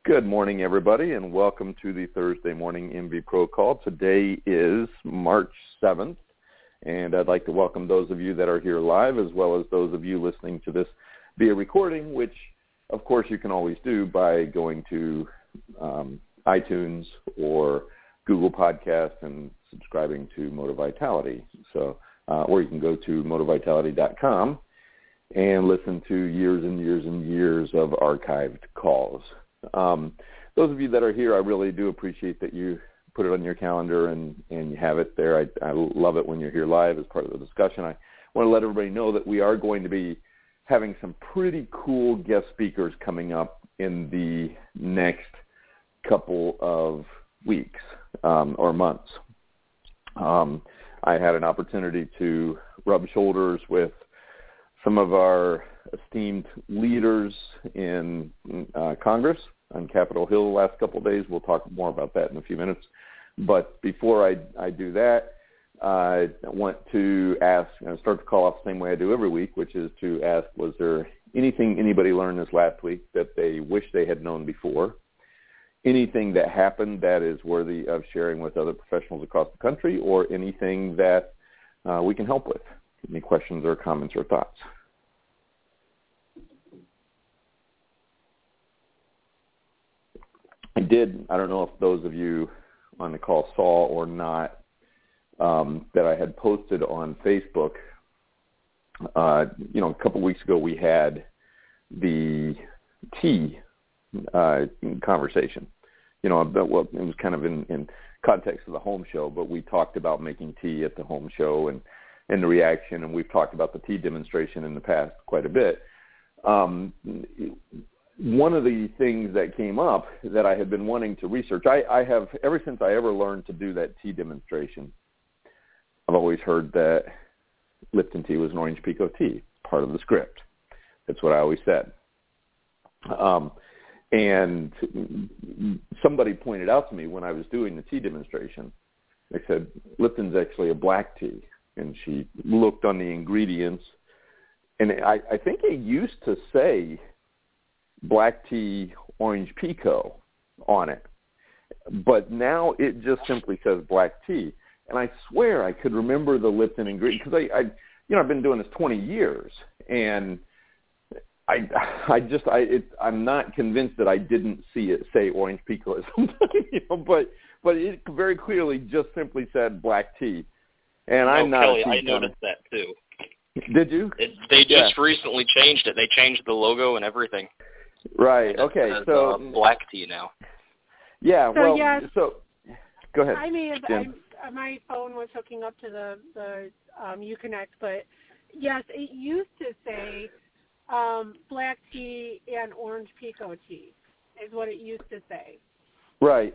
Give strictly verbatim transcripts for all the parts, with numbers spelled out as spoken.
Good morning, everybody, and welcome to the Thursday morning M V Pro Call. Today is March seventh, and I'd like to welcome those of you that are here live as well as those of you listening to this via recording, which, of course, you can always do by going to um, iTunes or Google Podcasts and subscribing to Motor Vitality. So, uh, or you can go to motor vitality dot com and listen to years and years and years of archived calls. Um, those of you that are here, I really do appreciate that you put it on your calendar and, and you have it there. I, I love it when you're here live as part of the discussion. I want to let everybody know that we are going to be having some pretty cool guest speakers coming up in the next couple of weeks um, or months. Um, I had an opportunity to rub shoulders with some of our esteemed leaders in uh, Congress on Capitol Hill the last couple of days. We'll talk more about that in a few minutes. But before I, I do that, I want to ask, and start the call off the same way I do every week, which is to ask, was there anything anybody learned this last week that they wish they had known before? Anything that happened that is worthy of sharing with other professionals across the country, or anything that uh, we can help with? Any questions or comments or thoughts? I did, I don't know if those of you on the call saw or not, um, that I had posted on Facebook. Uh, you know, a couple weeks ago we had the tea uh, conversation. You know, well, it was kind of in, in context of the home show, but we talked about making tea at the home show and, and the reaction, and we've talked about the tea demonstration in the past quite a bit. Um, one of the things that came up that I had been wanting to research, I, I have, ever since I ever learned to do that tea demonstration, I've always heard that Lipton tea was an Orange Pekoe tea, part of the script. That's what I always said. Um, and somebody pointed out to me when I was doing the tea demonstration, they said, Lipton's actually a black tea. And she looked on the ingredients, and I, I think it used to say black tea Orange Pekoe on it, but now it just simply says black tea. And I swear I could remember the Lipton ingredient, because I, I, you know, I've been doing this twenty years, and I, I just, I, it, I'm not convinced that I didn't see it say Orange Pekoe at some time, you know, but, but it very clearly just simply said black tea. And no, I'm not Kelly, a tea I noticed fan. that too. Did you? It, they just yeah. recently changed it. They changed the logo and everything. Right. And okay. It says, so uh, black tea now. Yeah. So, well. yes, so go ahead. I may have. Jim. I, my phone was hooking up to the the um, Uconnect, but yes, it used to say um, black tea and Orange Pekoe tea is what it used to say. Right.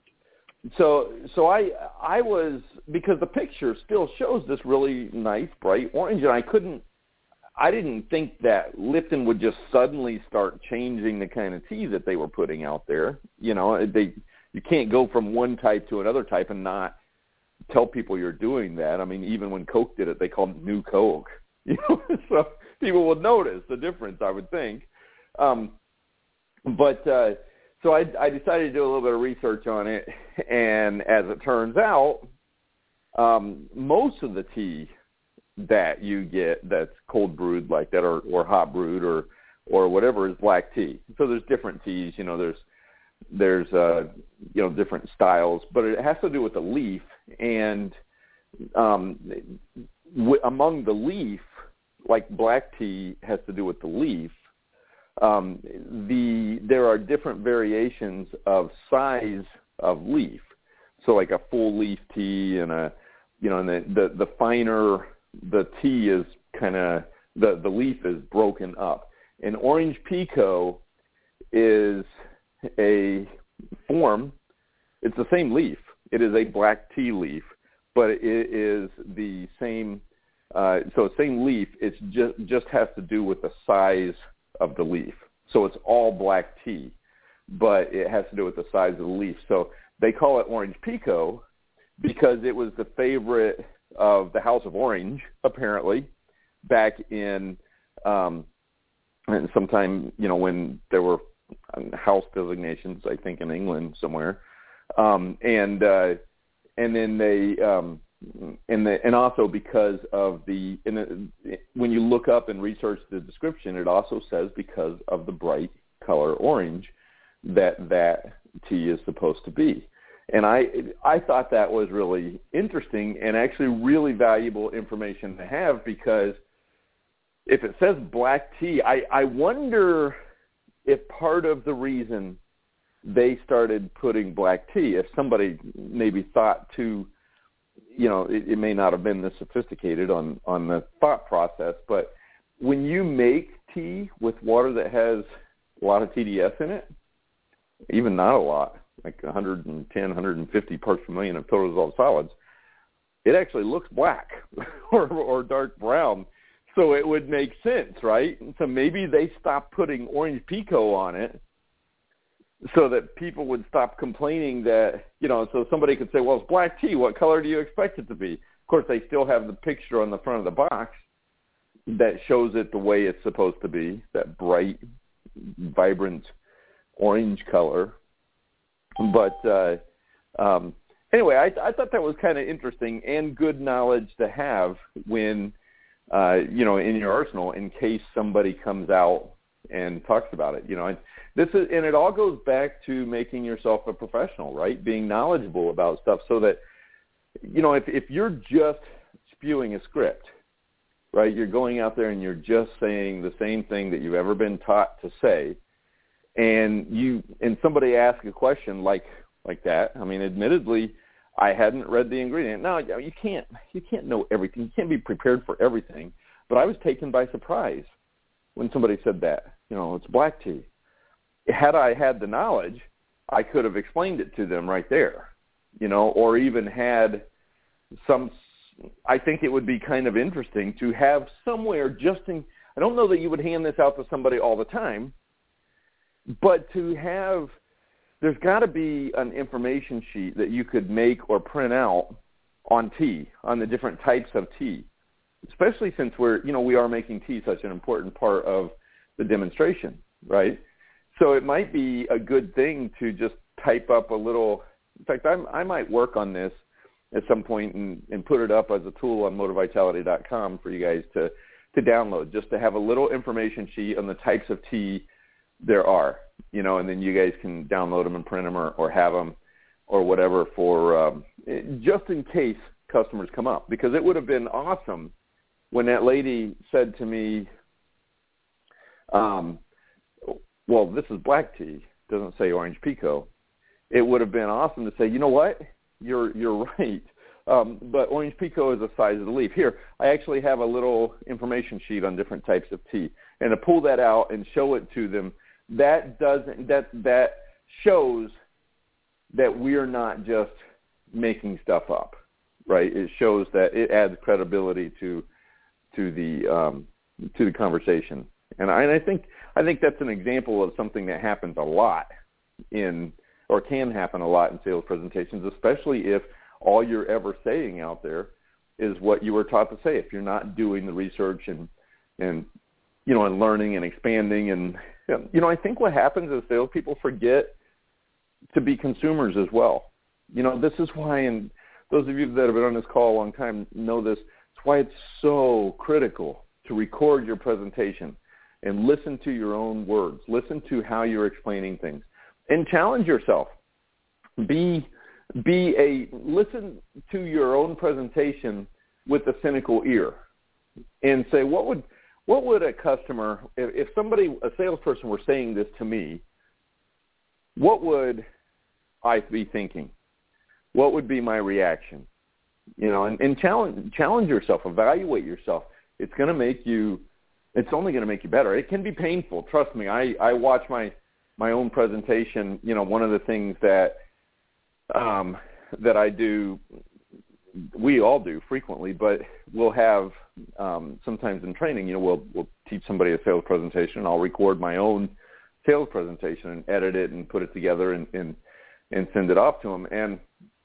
So, so I, I was, because the picture still shows this really nice bright orange, and I couldn't, I didn't think that Lipton would just suddenly start changing the kind of tea that they were putting out there. You know, they, you can't go from one type to another type and not tell people you're doing that. I mean, even when Coke did it, they called it New Coke. You know, so people would notice the difference, I would think. Um, but, uh, So I, I decided to do a little bit of research on it, and as it turns out, um, most of the tea that you get that's cold brewed like that, or, or hot brewed, or or whatever, is black tea. So there's different teas, you know. There's there's uh, you know different styles, but it has to do with the leaf, and um, w- among the leaf, like black tea has to do with the leaf. Um, the there are different variations of size of leaf. So like a full leaf tea and a, you know, and the, the, the finer the tea is kind of, the, the leaf is broken up. And Orange Pekoe is a form, it's the same leaf. It is a black tea leaf, but it is the same, uh, so same leaf, it's just, just has to do with the size of the leaf. So it's all black tea, but it has to do with the size of the leaf. So they call it Orange Pekoe because it was the favorite of the House of Orange, apparently, back in um, and sometime, you know, when there were house designations, I think, in England somewhere, um, and uh, and then they um, and the, and also because of the, in the when you look up and research the description, it also says because of the bright color orange that that tea is supposed to be. And I I thought that was really interesting and actually really valuable information to have, because if it says black tea, I, I wonder if part of the reason they started putting black tea, if somebody maybe thought to, you know, it, it may not have been this sophisticated on, on the thought process, but when you make tea with water that has a lot of T D S in it, even not a lot, like one hundred ten, one hundred fifty parts per million of total dissolved solids, it actually looks black or, or dark brown. So it would make sense, right? So maybe they stopped putting orange pico on it so that people would stop complaining that, you know, so somebody could say, well, it's black tea. What color do you expect it to be? Of course, they still have the picture on the front of the box that shows it the way it's supposed to be, that bright, vibrant orange color. But uh, um, anyway, I, I thought that was kind of interesting and good knowledge to have when, uh, you know, in your arsenal in case somebody comes out and talks about it. You know, and this is, and it all goes back to making yourself a professional, right? Being knowledgeable about stuff so that, you know, if, if you're just spewing a script, right, you're going out there and you're just saying the same thing that you've ever been taught to say, and you and somebody asks a question like like that. I mean, admittedly, I hadn't read the ingredient. No, you can't you can't know everything. You can't be prepared for everything. But I was taken by surprise when somebody said that. You know, it's black tea. Had I had the knowledge, I could have explained it to them right there. You know, or even had some. I think it would be kind of interesting to have somewhere just in. I don't know that you would hand this out to somebody all the time. But to have, there's got to be an information sheet that you could make or print out on tea, on the different types of tea, especially since we're, you know, we are making tea such an important part of the demonstration, right? So it might be a good thing to just type up a little, in fact, I'm, I might work on this at some point and, and put it up as a tool on motor vitality dot com for you guys to, to download, just to have a little information sheet on the types of tea there are, you know, and then you guys can download them and print them or, or have them or whatever for um, just in case customers come up. Because it would have been awesome when that lady said to me, um, well, this is black tea, doesn't say orange pico. It would have been awesome to say, you know what, you're you're right. Um, but orange pico is the size of the leaf. Here, I actually have a little information sheet on different types of tea. And to pull that out and show it to them, that doesn't that that shows that we're not just making stuff up, right? It shows that it adds credibility to to the um, to the conversation, and I, and I think I think that's an example of something that happens a lot in or can happen a lot in sales presentations, especially if all you're ever saying out there is what you were taught to say. If you're not doing the research and and you know and learning and expanding and you know, I think what happens is salespeople forget to be consumers as well. You know, this is why, and those of you that have been on this call a long time know this, it's why it's so critical to record your presentation and listen to your own words. Listen to how you're explaining things. And challenge yourself. Be, be a, listen to your own presentation with a cynical ear and say, what would, What would a customer, if, if somebody, a salesperson were saying this to me, what would I be thinking? What would be my reaction? You know, and, and challenge, challenge yourself, evaluate yourself. It's going to make you, it's only going to make you better. It can be painful. Trust me. I, I watch my, my own presentation. You know, one of the things that, um, that I do, we all do frequently, but we'll have um, sometimes in training, you know, we'll we'll teach somebody a sales presentation, and I'll record my own sales presentation and edit it and put it together and and, and send it off to them. And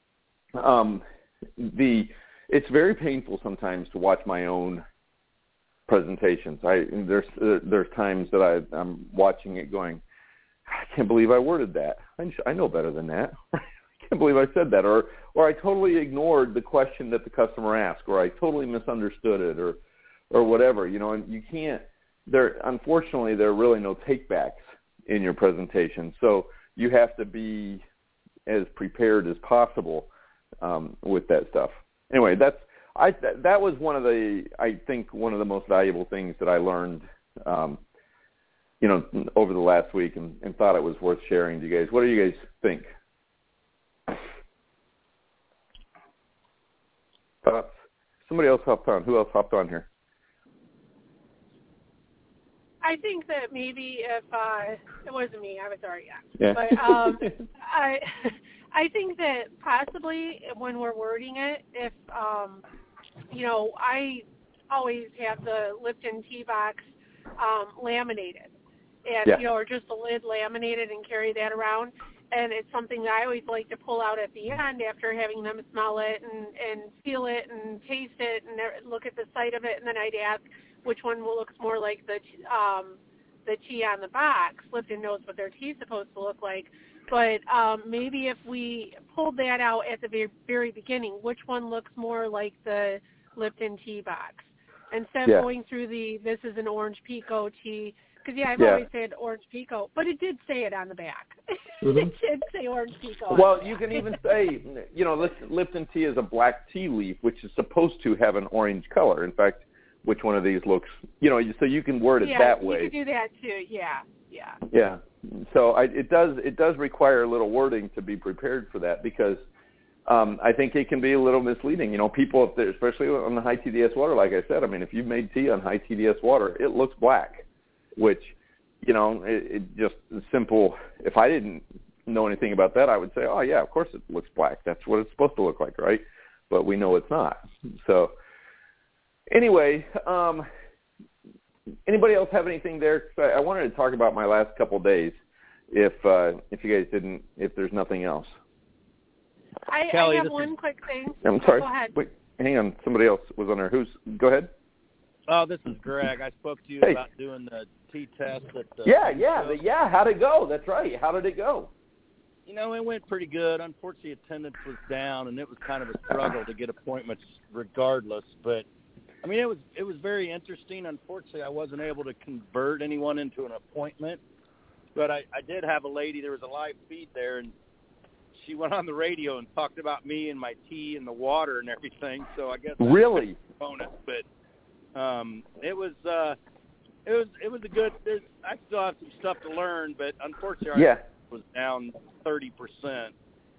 um, the it's very painful sometimes to watch my own presentations. I there's uh, there's times that I, I'm watching it going, I can't believe I worded that. I, I know better than that. I can't believe I said that. Or, or I totally ignored the question that the customer asked, or I totally misunderstood it, or, or whatever. You know, and you can't. There, unfortunately, there are really no takebacks in your presentation. So you have to be as prepared as possible um, with that stuff. Anyway, that's I. That, that was one of the I think one of the most valuable things that I learned. Um, you know, over the last week, and, and thought it was worth sharing to you guys. What do you guys think? Uh, somebody else hopped on. Who else hopped on here? I think that maybe if uh, it wasn't me, I was already on. Yeah. But um, I, I think that possibly when we're wording it, if um, you know, I always have the Lipton tea box um, laminated. And, yeah. you know, or just the lid laminated and carry that around. And it's something that I always like to pull out at the end after having them smell it and, and feel it and taste it and look at the sight of it. And then I'd ask which one looks more like the um, the tea on the box. Lipton knows what their tea's supposed to look like. But um, maybe if we pulled that out at the very, very beginning, which one looks more like the Lipton tea box? Instead of yeah. going through the, this is an orange Pico tea, because, yeah, I've yeah. always said orange Pico, but it did say it on the back. Mm-hmm. It did say orange Pico. Well, you can even say, you know, Lipton tea is a black tea leaf, which is supposed to have an orange color. In fact, which one of these looks, you know, so you can word it yeah, that way. Yeah, you could do that too. Yeah, yeah. Yeah. So I, it does it does require a little wording to be prepared for that, because um, I think it can be a little misleading. You know, people, if they're, especially on the high T D S water, like I said, I mean, if you've made tea on high T D S water, it looks black. Which, you know, it, it just simple. If I didn't know anything about that, I would say, oh, yeah, of course it looks black. That's what it's supposed to look like, right? But we know it's not. So anyway, um, anybody else have anything there? I, I wanted to talk about my last couple of days, if uh, if you guys didn't, if there's nothing else. I, Kelly, I have this one is... quick thing. I'm sorry. Go ahead. Wait, hang on. Somebody else was on there. Who's? Go ahead. Oh, this is Greg. I spoke to you hey. about doing the tea test at the Yeah, yeah, the, yeah. How'd it go? That's right. How did it go? You know, it went pretty good. Unfortunately, attendance was down, and it was kind of a struggle to get appointments regardless. But I mean, it was it was very interesting. Unfortunately, I wasn't able to convert anyone into an appointment. But I, I did have a lady. There was a live feed there, and she went on the radio and talked about me and my tea and the water and everything. So I guess that's really a bonus. But Um, it was, uh, it was, it was a good, I still have some stuff to learn, but unfortunately yeah. I was down thirty percent.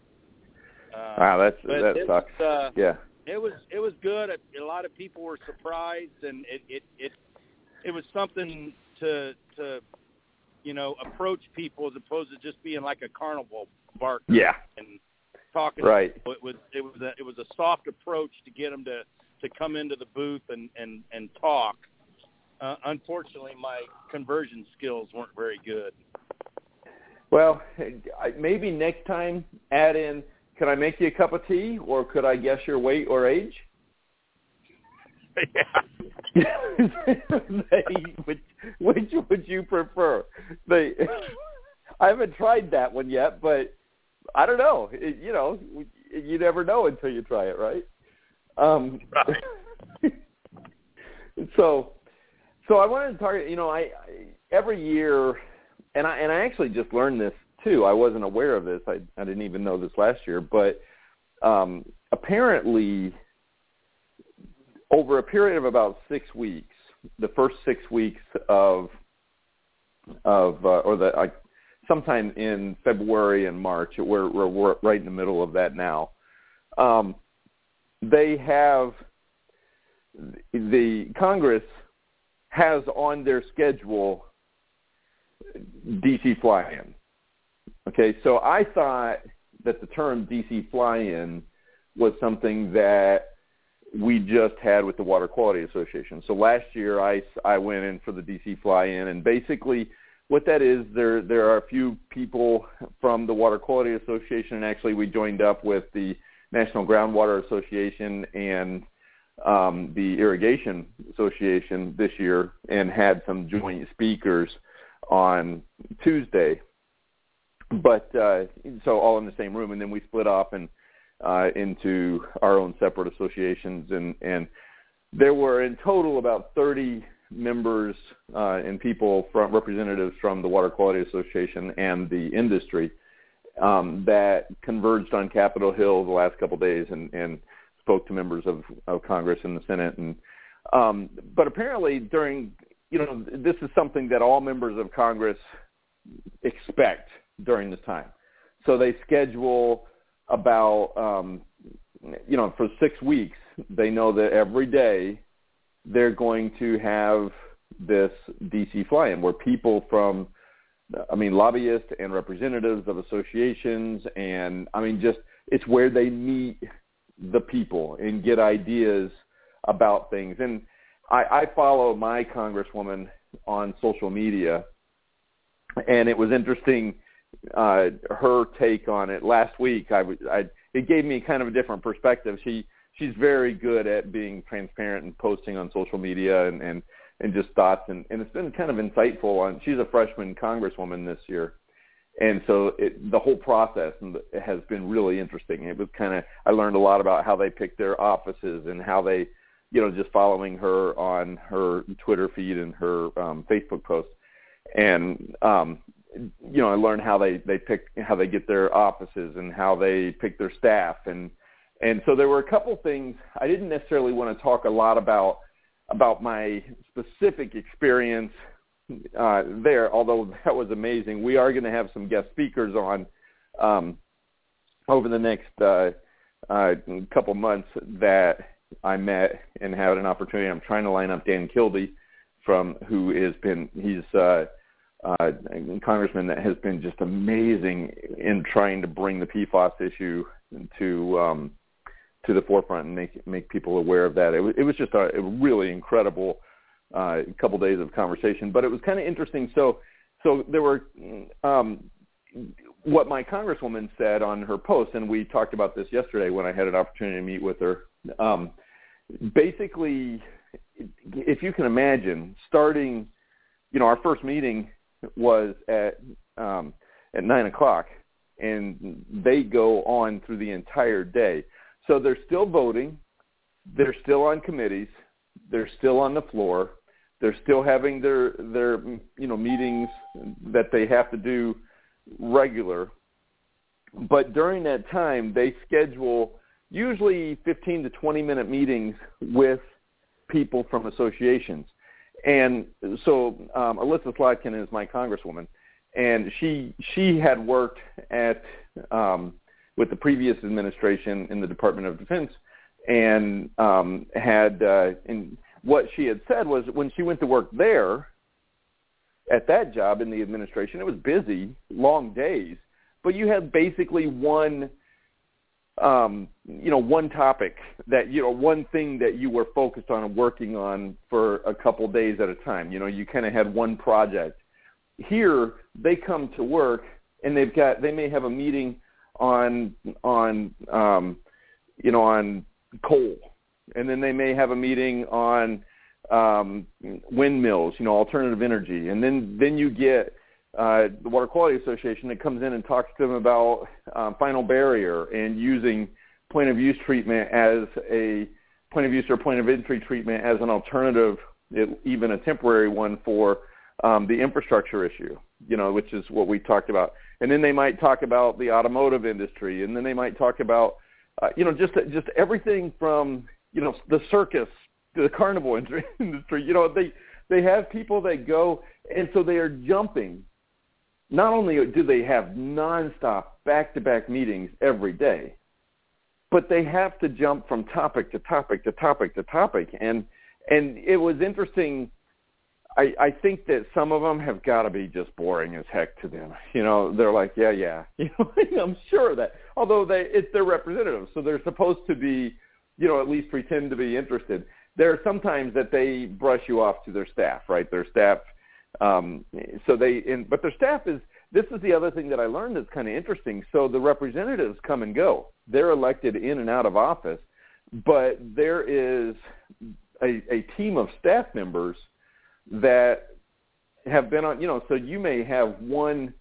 Uh, wow, that's, but that it sucks. Was, uh, yeah. It was, it was good. A lot of people were surprised, and it, it, it, it was something to, to, you know, approach people as opposed to just being like a carnival barker. Yeah. And talking. Right. It was, it was a, it was a soft approach to get them to, to come into the booth and, and, and talk. Uh, unfortunately, my conversion skills weren't very good. Well, maybe next time add in, can I make you a cup of tea, or could I guess your weight or age? Yeah. they, which, which would you prefer? They, I haven't tried that one yet, but I don't know. It, you know, you never know until you try it, right? Um, so, so I wanted to talk. You know, I, I every year, and I and I actually just learned this too. I wasn't aware of this. I I didn't even know this last year, but um, apparently, over a period of about six weeks, the first six weeks of of uh, or the like, sometime in February and March, we're we're, we're right in the middle of that now. Um, They have, the Congress has on their schedule D C fly-in. Okay, so I thought that the term D C fly-in was something that we just had with the Water Quality Association. So last year I, I went in for the D C fly-in, and basically what that is, there there are a few people from the Water Quality Association, and actually we joined up with the National Groundwater Association and um, the Irrigation Association this year, and had some joint speakers on Tuesday. but uh, so all in the same room, and then we split off and uh, into our own separate associations, and, and there were in total about thirty members uh, and people from representatives from the Water Quality Association and the industry um, that converged on Capitol Hill the last couple of days and, and spoke to members of, of Congress and the Senate. And um, but apparently during, you know, this is something that all members of Congress expect during this time. So they schedule about, um, you know, for six weeks, they know that every day they're going to have this D C fly-in where people from, I mean, lobbyists and representatives of associations, and I mean, just it's where they meet the people and get ideas about things. And I, I follow my congresswoman on social media, and it was interesting, uh, her take on it last week. I, I, it gave me kind of a different perspective. She, she's very good at being transparent and posting on social media and, and, and just thoughts. And, and it's been kind of insightful on, she's a freshman congresswoman this year. And so it, the whole process has been really interesting. It was kind of, I learned a lot about how they pick their offices and how they, you know, just following her on her Twitter feed and her um, Facebook posts. And, um, you know, I learned how they, they pick, how they get their offices and how they pick their staff. And, and so there were a couple things I didn't necessarily want to talk a lot about, about my specific experience uh, there, although that was amazing. We are going to have some guest speakers on um, over the next uh, uh, couple months that I met and had an opportunity. I'm trying to line up Dan Kildee from who has been, he's uh, uh, a congressman that has been just amazing in trying to bring the P FAS issue to um, to the forefront and make make people aware of that. It was, it was just a, a really incredible uh, couple days of conversation, but it was kind of interesting. So, so there were um, what my congresswoman said on her post, and we talked about this yesterday when I had an opportunity to meet with her. Um, basically, if you can imagine, starting, you know, our first meeting was at um, at nine o'clock, and they go on through the entire day. So they're still voting, they're still on committees, they're still on the floor, they're still having their their you know meetings that they have to do regular. But during that time, they schedule usually fifteen to twenty minute meetings with people from associations. And so um, Alyssa Slotkin is my congresswoman, and she she had worked at um, with the previous administration in the Department of Defense, and um, had uh, and what she had said was when she went to work there at that job in the administration, it was busy, long days, but you had basically one. Um, you know, one topic that, you know, one thing that you were focused on and working on for a couple days at a time. You know, you kind of had one project. Here, they come to work and they've got, they may have a meeting on, on, um, you know, on coal. And then they may have a meeting on um, windmills, you know, alternative energy. And then, then you get Uh, the Water Quality Association that comes in and talks to them about uh, final barrier and using point of use treatment as a point of use or point of entry treatment as an alternative, it, even a temporary one for um, the infrastructure issue, you know, which is what we talked about. And then they might talk about the automotive industry, and then they might talk about, uh, you know, just just everything from, you know, the circus to the carnival industry. You know, they they have people that go, and so they are jumping. Not only do they have nonstop back-to-back meetings every day, but they have to jump from topic to topic to topic to topic. And and it was interesting. I, I think that some of them have got to be just boring as heck to them. You know, they're like, yeah, yeah. You know, I'm sure of that. Although they, it's their representatives, so they're supposed to be, you know, at least pretend to be interested. There are sometimes that they brush you off to their staff, right? Their staff. Um, so they, in, but their staff is, this is the other thing that I learned that's kind of interesting. So the representatives come and go. They're elected in and out of office, but there is a, a team of staff members that have been on, you know, so you may have one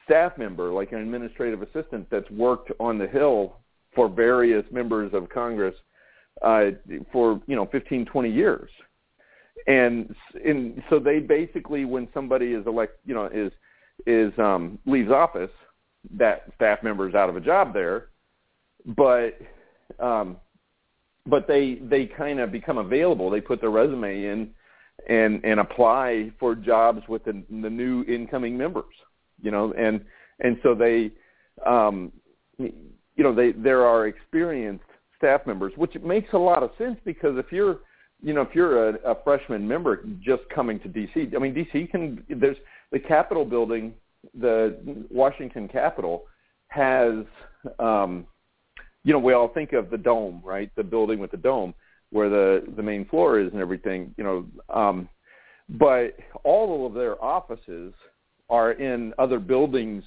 staff member, like an administrative assistant that's worked on the Hill for various members of Congress uh, for, you know, fifteen, twenty years. And, and so they basically, when somebody is elect, you know, is, is um, leaves office, that staff member is out of a job there, but um, but they they kind of become available. They put their resume in and and apply for jobs with the, the new incoming members, you know, and and so they, um, you know, they there are experienced staff members, which makes a lot of sense because if you're, you know, if you're a, a freshman member just coming to D C, I mean, D C can, there's the Capitol building, the Washington Capitol has, um, you know, we all think of the dome, right? The building with the dome where the, the main floor is and everything, you know, um, but all of their offices are in other buildings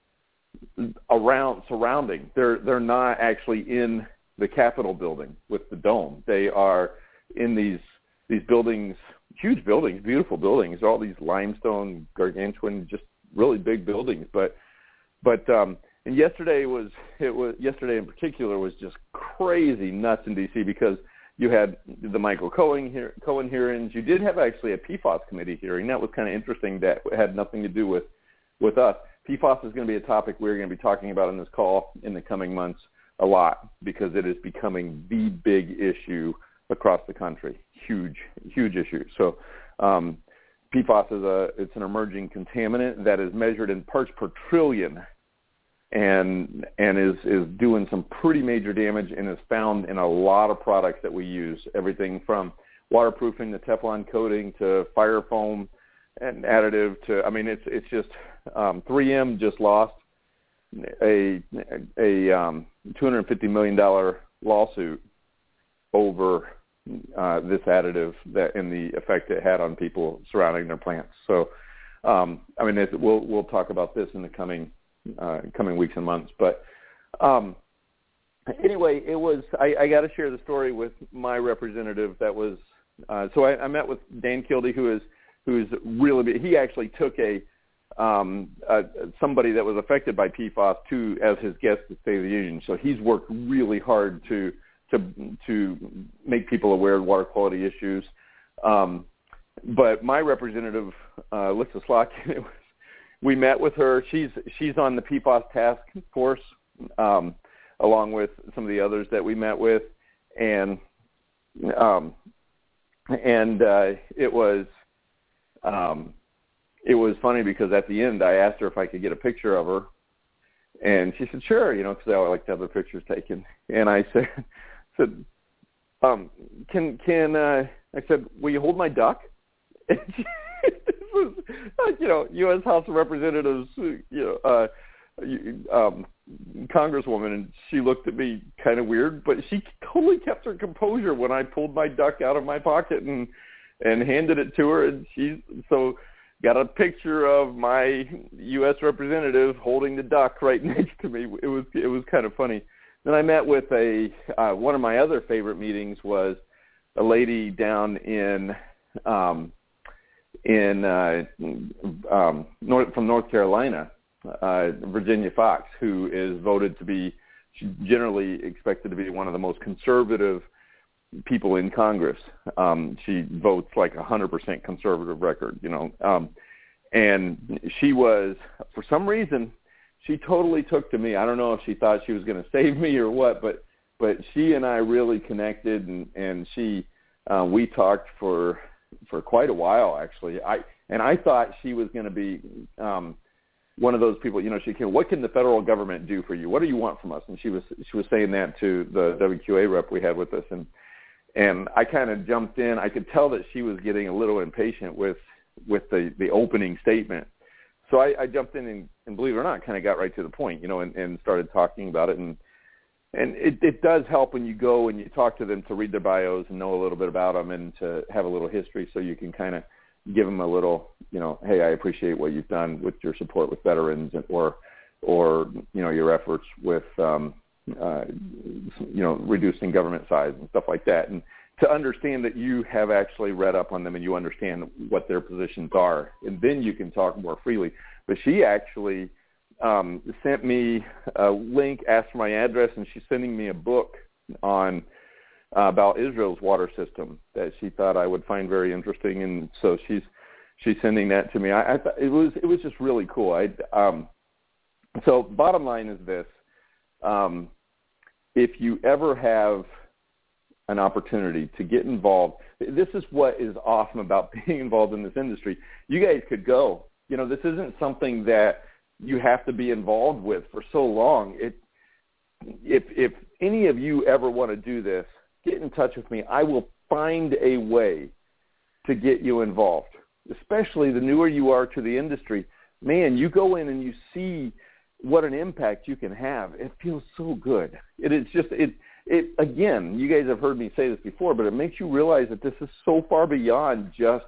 around, surrounding. They're, they're not actually in the Capitol building with the dome. They are in these, these buildings, huge buildings, beautiful buildings, all these limestone, gargantuan, just really big buildings. But, but, um, and yesterday was, it was, yesterday in particular was just crazy nuts in D C because you had the Michael Cohen, hear, Cohen hearings. You did have actually a P FAS committee hearing. That was kind of interesting. That had nothing to do with, with us. P FAS is going to be a topic we're going to be talking about in this call in the coming months a lot because it is becoming the big issue across the country. Huge, huge issue. So um, P FAS is a, it's an emerging contaminant that is measured in parts per trillion and and is, is doing some pretty major damage and is found in a lot of products that we use, everything from waterproofing to Teflon coating to fire foam and additive to, I mean, it's it's just, um, three M just lost a, a um, two hundred fifty million dollars lawsuit over uh, this additive that and the effect it had on people surrounding their plants. So, um, I mean, it's, we'll we'll talk about this in the coming uh, coming weeks and months. But um, anyway, it was I, I got to share the story with my representative. That was uh, so I, I met with Dan Kildee, who is who is really he actually took a um, uh, somebody that was affected by P FAS to as his guest to State of the Union. So he's worked really hard to to to make people aware of water quality issues. Um, but my representative, uh, Lisa Slotkin, it was, we met with her. She's she's on the P FAS task force, um, along with some of the others that we met with, and um, and uh, it was um, it was funny because at the end I asked her if I could get a picture of her, and she said sure, you know, because I like to have the pictures taken, and I said. said, um, can, can, uh, I said, will you hold my duck? And she, this was, you know, U S House of Representatives, you know, uh, um, Congresswoman, and she looked at me kind of weird, but she totally kept her composure when I pulled my duck out of my pocket and, and handed it to her. And she, so got a picture of my U S representative holding the duck right next to me. It was, it was kind of funny. Then I met with a uh, one of my other favorite meetings was a lady down in um, in uh, um, North, from North Carolina, uh, Virginia Fox, who is voted to be generally expected to be one of the most conservative people in Congress. Um, she votes like a hundred percent conservative record, you know, um, and she was for some reason. She totally took to me. I don't know if she thought she was going to save me or what, but but she and I really connected, and and she uh, we talked for for quite a while actually. I and I thought she was going to be um, one of those people. You know, she can. What can the federal government do for you? What do you want from us? And she was she was saying that to the W Q A rep we had with us, and and I kind of jumped in. I could tell that she was getting a little impatient with with the the opening statement. So I, I jumped in and, and believe it or not, kind of got right to the point, you know, and, and started talking about it. And and it, it does help when you go and you talk to them to read their bios and know a little bit about them and to have a little history so you can kind of give them a little, you know, hey, I appreciate what you've done with your support with veterans and, or, or, you know, your efforts with, um, uh, you know, reducing government size and stuff like that. And to understand that you have actually read up on them and you understand what their positions are, and then you can talk more freely. But she actually um, sent me a link, asked for my address, and she's sending me a book on uh, about Israel's water system that she thought I would find very interesting, and so she's she's sending that to me. I, I thought it was it was just really cool. I um, so bottom line is this: um, if you ever have an opportunity to get involved, this is what is awesome about being involved in this industry. You guys could go. You know, this isn't something that you have to be involved with for so long. It, if if any of you ever want to do this, get in touch with me. I will find a way to get you involved, especially the newer you are to the industry. Man, you go in and you see what an impact you can have. It feels so good. It is just, it, it again, you guys have heard me say this before, but it makes you realize that this is so far beyond just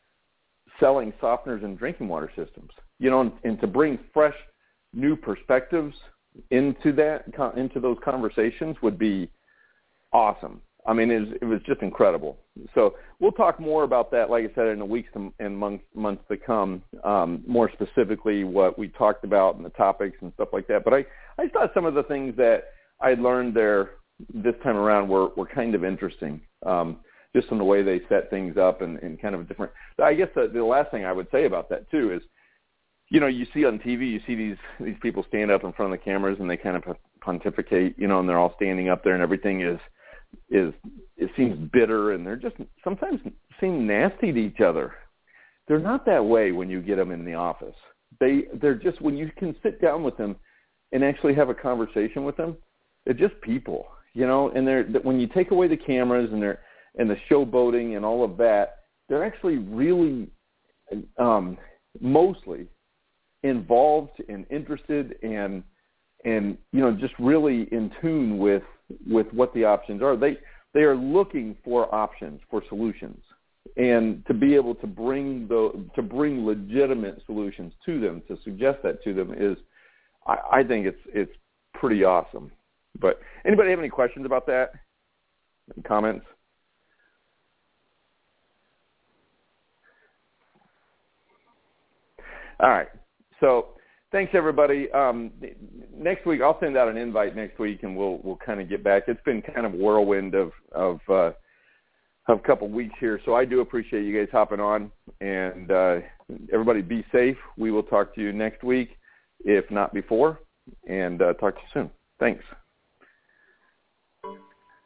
selling softeners and drinking water systems, you know, and, and to bring fresh, new perspectives into that, into those conversations would be awesome. I mean, it was, it was just incredible. So we'll talk more about that, like I said, in the weeks and months, months to come, um, more specifically what we talked about and the topics and stuff like that. But I, I thought some of the things that I learned there this time around were, were kind of interesting. Um, just in the way they set things up and, and kind of different. I guess the, the last thing I would say about that too is, you know, you see on T V, you see these these people stand up in front of the cameras and they kind of pontificate, you know, and they're all standing up there and everything is is it seems bitter and they're just sometimes seem nasty to each other. They're not that way when you get them in the office. They they're just, when you can sit down with them and actually have a conversation with them, they're just people, you know. And they're when you take away the cameras and they're and the showboating and all of that, they're actually really um, mostly involved and interested and, and, you know, just really in tune with, with what the options are. They, they are looking for options, for solutions, and to be able to bring the, to bring legitimate solutions to them, to suggest that to them is, I, I think it's, it's pretty awesome. But anybody have any questions about that? Any comments? All right. So thanks, everybody. Um, next week, I'll send out an invite next week, and we'll we'll kind of get back. It's been kind of whirlwind of of, uh, of a couple weeks here, so I do appreciate you guys hopping on. And uh, everybody be safe. We will talk to you next week, if not before, and uh, talk to you soon. Thanks.